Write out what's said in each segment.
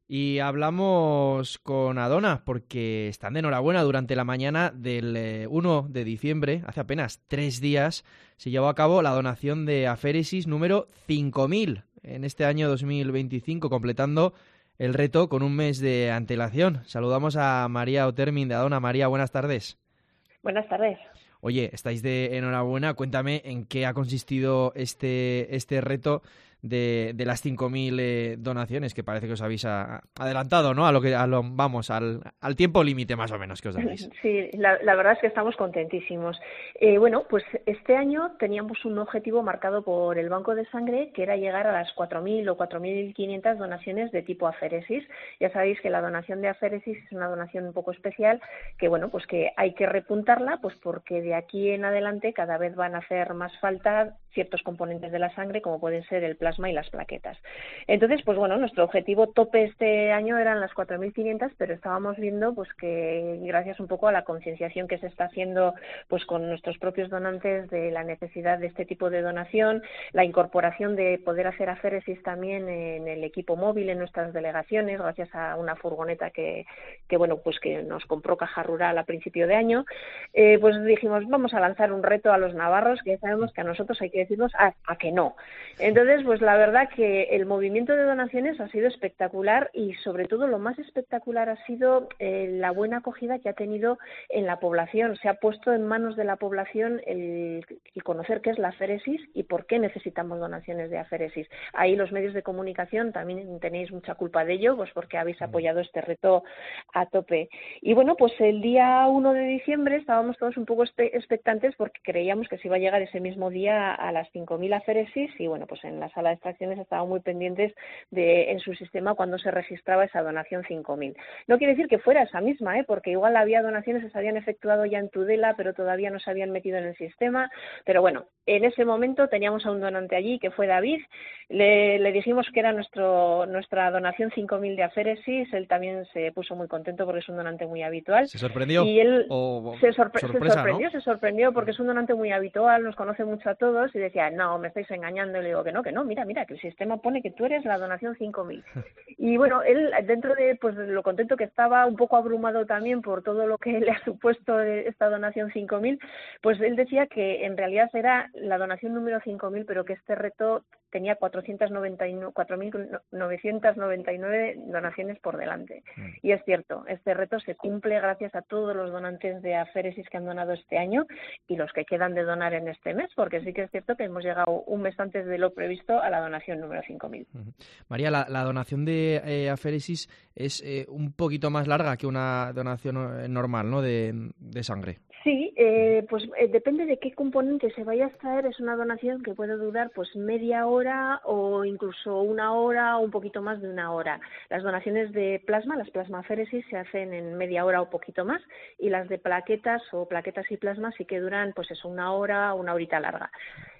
Y hablamos con Adona porque están de enhorabuena. Durante la mañana del 1 de diciembre, hace apenas 3 días, se llevó a cabo la donación de aféresis número 5000 en este año 2025, completando el reto con un mes de antelación. Saludamos a María Otermin de Adona. María, buenas tardes. Buenas tardes. Oye, estáis de enhorabuena. Cuéntame en qué ha consistido este reto de las 5000 donaciones, que parece que os habéis adelantado, ¿no? Al tiempo límite más o menos que os dais. Sí, la verdad es que estamos contentísimos. Bueno, pues este año teníamos un objetivo marcado por el Banco de Sangre, que era llegar a las 4000 o 4500 donaciones de tipo aféresis. Ya sabéis que la donación de aféresis es una donación un poco especial, que bueno, pues que hay que repuntarla, pues porque de aquí en adelante cada vez van a hacer más falta ciertos componentes de la sangre, como pueden ser el plasma y las plaquetas. Entonces, pues bueno, nuestro objetivo tope este año eran las 4500, pero estábamos viendo pues que gracias un poco a la concienciación que se está haciendo pues con nuestros propios donantes de la necesidad de este tipo de donación, la incorporación de poder hacer aféresis también en el equipo móvil en nuestras delegaciones, gracias a una furgoneta que bueno, pues que nos compró Caja Rural a principio de año, pues dijimos, vamos a lanzar un reto a los navarros, que ya sabemos que a nosotros hay que decirnos a que no. Entonces, pues la verdad que el movimiento de donaciones ha sido espectacular y sobre todo lo más espectacular ha sido la buena acogida que ha tenido en la población. Se ha puesto en manos de la población el conocer qué es la aféresis y por qué necesitamos donaciones de aféresis. Ahí los medios de comunicación también tenéis mucha culpa de ello, pues porque habéis apoyado este reto a tope. Y bueno, pues el día 1 de diciembre estábamos todos un poco expectantes porque creíamos que se iba a llegar ese mismo día a las 5000 aféresis y bueno, pues en la sala de extracciones estaban muy pendientes de en su sistema cuando se registraba esa donación 5000. No quiere decir que fuera esa misma, porque igual había donaciones que se habían efectuado ya en Tudela, pero todavía no se habían metido en el sistema. Pero bueno, en ese momento teníamos a un donante allí que fue David. Le dijimos que era nuestra donación 5000 de aféresis. Él también se puso muy contento porque es un donante muy habitual. ¿Se sorprendió? Y él se sorprendió porque ¿no? es un donante muy habitual, nos conoce mucho a todos y decía, no, me estáis engañando. Y le digo que no, mira, que el sistema pone que tú eres la donación 5000. Y bueno, él dentro de pues lo contento que estaba, un poco abrumado también por todo lo que le ha supuesto esta donación 5000, pues él decía que en realidad era la donación número 5000, pero que este reto tenía 4.999 donaciones por delante. Y es cierto, este reto se cumple gracias a todos los donantes de aféresis que han donado este año y los que quedan de donar en este mes, porque sí que es cierto que hemos llegado un mes antes de lo previsto a la donación número 5000. María, la donación de aféresis es un poquito más larga que una donación normal, ¿no?, de sangre. Sí, pues depende de qué componente se vaya a extraer. Es una donación que puede durar pues media hora o incluso una hora o un poquito más de una hora. Las donaciones de plasma, las plasmaféresis, se hacen en media hora o poquito más, y las de plaquetas o plaquetas y plasma sí que duran pues eso, una hora o una horita larga.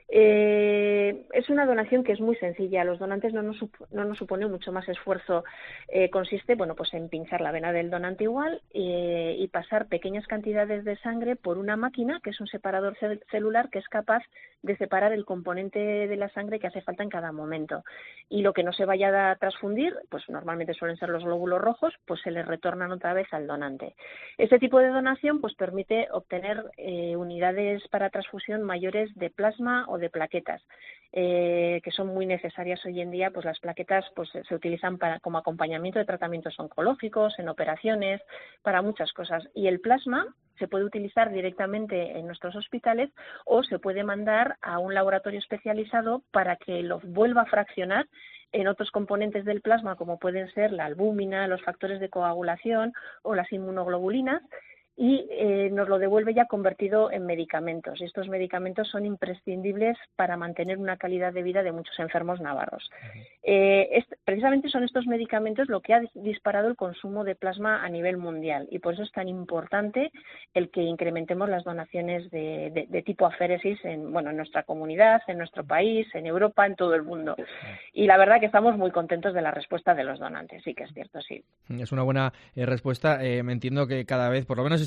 Es una donación que es muy sencilla. A los donantes no nos supone mucho más esfuerzo. Consiste, bueno, pues en pinchar la vena del donante igual y pasar pequeñas cantidades de sangre por una máquina que es un separador celular que es capaz de separar el componente de la sangre que hace falta en cada momento. Y lo que no se vaya a transfundir, pues normalmente suelen ser los glóbulos rojos, pues se les retornan otra vez al donante. Este tipo de donación pues permite obtener unidades para transfusión mayores de plasma o de plaquetas, que son muy necesarias hoy en día. Pues las plaquetas pues se utilizan como acompañamiento de tratamientos oncológicos, en operaciones, para muchas cosas. Y el plasma se puede utilizar directamente en nuestros hospitales o se puede mandar a un laboratorio especializado para que lo vuelva a fraccionar en otros componentes del plasma, como pueden ser la albúmina, los factores de coagulación o las inmunoglobulinas, y nos lo devuelve ya convertido en medicamentos. Y estos medicamentos son imprescindibles para mantener una calidad de vida de muchos enfermos navarros. Precisamente son estos medicamentos lo que ha disparado el consumo de plasma a nivel mundial, y por eso es tan importante el que incrementemos las donaciones de tipo aféresis en nuestra comunidad, en nuestro país, en Europa, en todo el mundo. Y la verdad que estamos muy contentos de la respuesta de los donantes, sí que es cierto, sí. Es una buena respuesta. Me entiendo que cada vez, por lo menos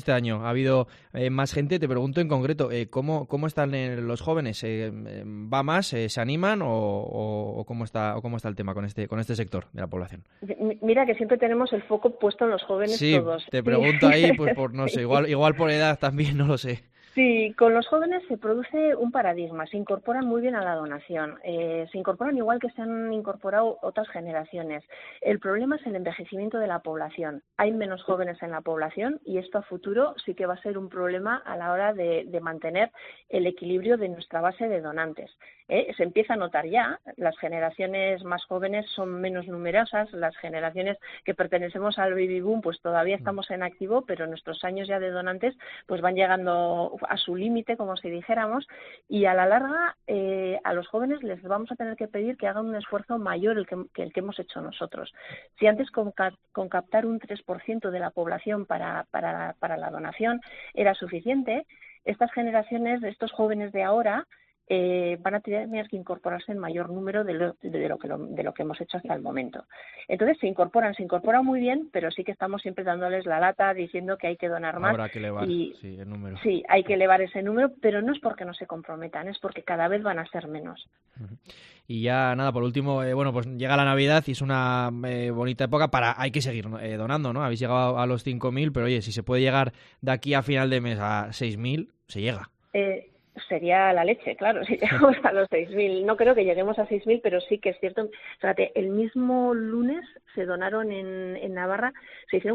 este año? ¿Ha habido más gente? Te pregunto en concreto, ¿cómo están los jóvenes? ¿Va más? ¿Se animan? ¿O cómo está el tema con este sector de la población? Mira que siempre tenemos el foco puesto en los jóvenes Sí, todos. te Sí. pregunto ahí, pues por no sé, Sí. igual por edad también, no lo sé. Sí, con los jóvenes se produce un paradigma, se incorporan muy bien a la donación, se incorporan igual que se han incorporado otras generaciones. El problema es el envejecimiento de la población. Hay menos jóvenes en la población y esto a futuro sí que va a ser un problema a la hora de mantener el equilibrio de nuestra base de donantes. Se empieza a notar ya, las generaciones más jóvenes son menos numerosas, las generaciones que pertenecemos al baby boom pues todavía estamos en activo, pero nuestros años ya de donantes pues van llegando a su límite, como si dijéramos, y a la larga a los jóvenes les vamos a tener que pedir que hagan un esfuerzo mayor que el que hemos hecho nosotros. Si antes con captar un 3% de la población para la donación era suficiente, estas generaciones de estos jóvenes de ahora van a tener que incorporarse en mayor número de lo que hemos hecho hasta el momento. Entonces se incorporan muy bien, pero sí que estamos siempre dándoles la lata diciendo que hay que donar más. Habrá que elevar, y sí, el número. Sí, hay que elevar ese número, pero no es porque no se comprometan, es porque cada vez van a ser menos. Y ya nada, por último, pues llega la Navidad y es una bonita época hay que seguir donando, ¿no? Habéis llegado a los 5.000, pero oye, si se puede llegar de aquí a final de mes a 6.000, se llega. Sería la leche, claro, si llegamos a los 6.000. No creo que lleguemos a 6.000, pero sí que es cierto. Fíjate, el mismo lunes se donaron en Navarra, se hicieron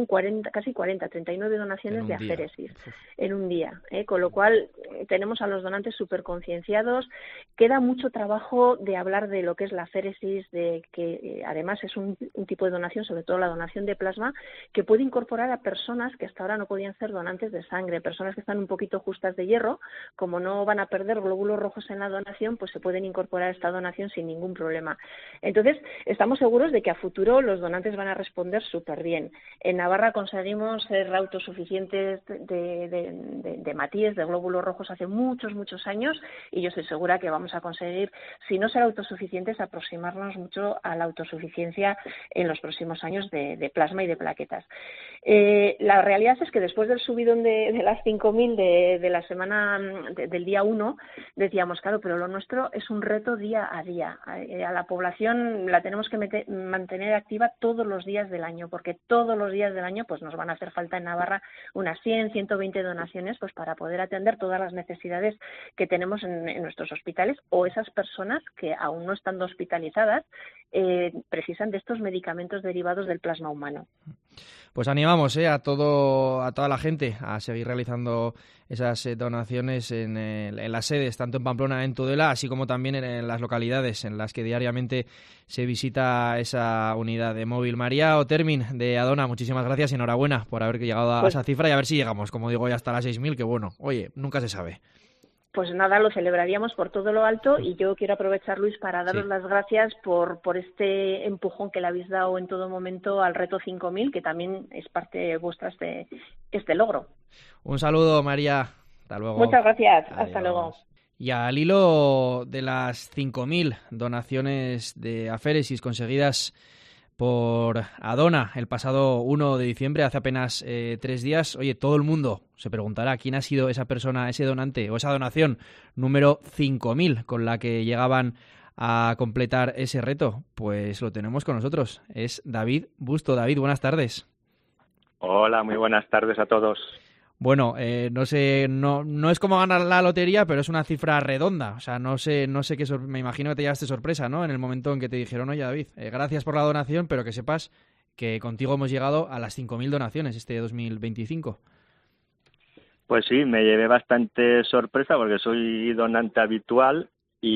39 donaciones de aféresis en un día, con lo cual tenemos a los donantes súper concienciados. Queda mucho trabajo de hablar de lo que es la aféresis, de que además es un tipo de donación, sobre todo la donación de plasma, que puede incorporar a personas que hasta ahora no podían ser donantes de sangre, personas que están un poquito justas de hierro, como no van a perder glóbulos rojos en la donación, pues se pueden incorporar a esta donación sin ningún problema. Entonces, estamos seguros de que a futuro los donantes van a responder súper bien. En Navarra conseguimos ser autosuficientes de hematíes, de glóbulos rojos hace muchos años, y yo estoy segura que vamos a conseguir, si no ser autosuficientes, aproximarnos mucho a la autosuficiencia en los próximos años de plasma y de plaquetas. La realidad es que después del subidón de las 5.000 de la semana del día 1, decíamos, claro, pero lo nuestro es un reto día a día. A la población la tenemos que mantener activa todos los días del año, porque todos los días del año pues nos van a hacer falta en Navarra unas 100, 120 donaciones pues para poder atender todas las necesidades que tenemos en nuestros hospitales, o esas personas que aún no estando hospitalizadas precisan de estos medicamentos derivados del plasma humano. Pues animamos a toda la gente a seguir realizando esas donaciones en las sedes, tanto en Pamplona, en Tudela, así como también en las localidades en las que diariamente se visita esa unidad de móvil. María Otermin, de Adona, muchísimas gracias y enhorabuena por haber llegado a esa cifra y a ver si llegamos, como digo, ya hasta las 6.000, que bueno, oye, nunca se sabe. Pues nada, lo celebraríamos por todo lo alto, y yo quiero aprovechar, Luis, para daros las gracias por este empujón que le habéis dado en todo momento al reto 5.000, que también es parte vuestra este logro. Un saludo, María. Hasta luego. Muchas gracias. Adiós. Hasta luego. Y al hilo de las 5.000 donaciones de aféresis conseguidas por Adona el pasado 1 de diciembre, hace apenas 3 días. Oye, todo el mundo se preguntará quién ha sido esa persona, ese donante o esa donación número 5.000 con la que llegaban a completar ese reto. Pues lo tenemos con nosotros. Es David Busto. David, buenas tardes. Hola, muy buenas tardes a todos. Bueno, no sé, no es como ganar la lotería, pero es una cifra redonda. O sea, no sé me imagino que te llevaste sorpresa, ¿no? En el momento en que te dijeron, oye, David, gracias por la donación, pero que sepas que contigo hemos llegado a las 5.000 donaciones este 2025. Pues sí, me llevé bastante sorpresa porque soy donante habitual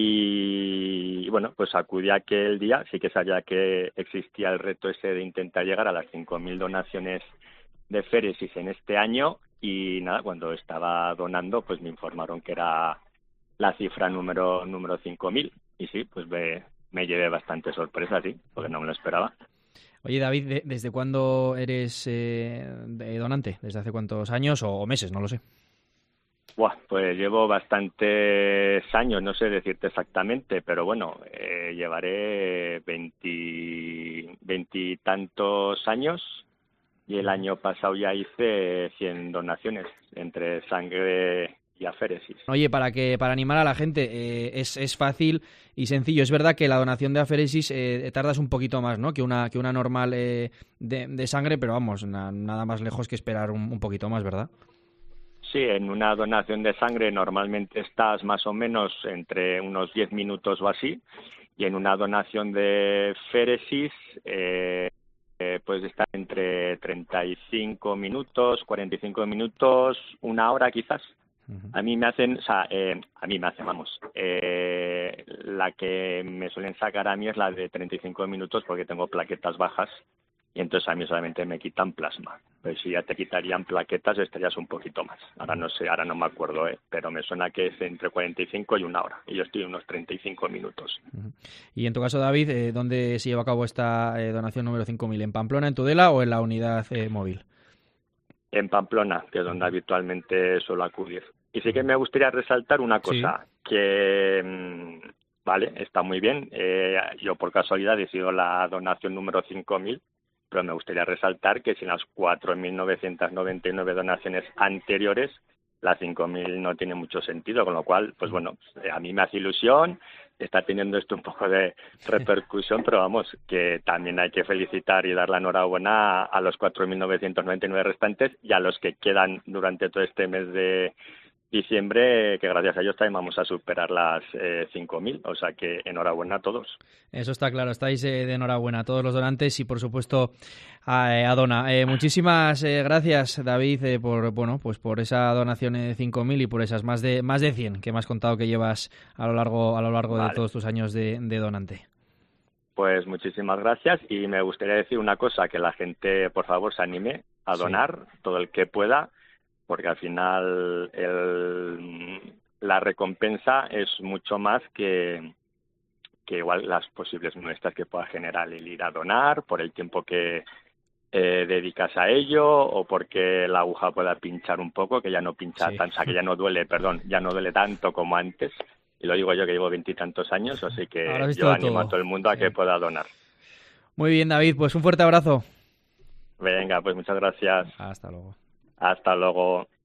y bueno, pues acudí aquel día. Sí que sabía que existía el reto ese de intentar llegar a las 5.000 donaciones de aféresis en este año. Y nada, cuando estaba donando, pues me informaron que era la cifra número 5.000. Y sí, pues me llevé bastante sorpresa, sí, porque no me lo esperaba. Oye, David, ¿desde cuándo eres donante? ¿Desde hace cuántos años o meses? No lo sé. Pues llevo bastantes años, no sé decirte exactamente, pero bueno, llevaré 20 y tantos años y el año pasado ya hice 100 donaciones entre sangre y aféresis. Oye, para animar a la gente, es fácil y sencillo. Es verdad que la donación de aféresis tardas un poquito más, ¿no?, que una normal de sangre, pero vamos, nada más lejos que esperar un poquito más, ¿verdad? Sí, en una donación de sangre normalmente estás más o menos entre unos 10 minutos o así, y en una donación de féresis puedes estar entre 35 minutos, 45 minutos, una hora quizás. A mí me hacen, la que me suelen sacar a mí es la de 35 minutos porque tengo plaquetas bajas y entonces a mí solamente me quitan plasma. Pues si ya te quitarían plaquetas estarías un poquito más. Ahora no sé, ahora no me acuerdo, pero me suena que es entre 45 y una hora y yo estoy unos 35 minutos. Y en tu caso, David, ¿dónde se lleva a cabo esta donación número 5.000? ¿En Pamplona, en Tudela o en la unidad móvil? En Pamplona, que es donde habitualmente suelo acudir. Y sí que me gustaría resaltar una cosa, que, vale, está muy bien. Yo por casualidad he sido la donación número 5.000, pero me gustaría resaltar que si en las 4.999 donaciones anteriores, la 5.000 no tiene mucho sentido, con lo cual, pues bueno, a mí me hace ilusión, está teniendo esto un poco de repercusión, pero vamos, que también hay que felicitar y dar la enhorabuena a los 4.999 restantes y a los que quedan durante todo este mes de diciembre, que gracias a ellos también vamos a superar las 5.000, o sea que enhorabuena a todos. Eso está claro, estáis de enhorabuena a todos los donantes y por supuesto a Dona. Muchísimas gracias, David, por esa donación de 5.000 y por esas más de 100 que me has contado que llevas a lo largo de todos tus años de donante. Pues muchísimas gracias y me gustaría decir una cosa, que la gente por favor se anime a donar todo el que pueda, porque al final la recompensa es mucho más que igual las posibles muestras que pueda generar el ir a donar, por el tiempo que dedicas a ello o porque la aguja pueda pinchar un poco, que ya no pincha que ya no duele tanto como antes. Y lo digo yo que llevo 20 y tantos años, así que yo animo a todo el mundo a que pueda donar. Muy bien, David, pues un fuerte abrazo. Venga, pues muchas gracias. Hasta luego. Hasta luego.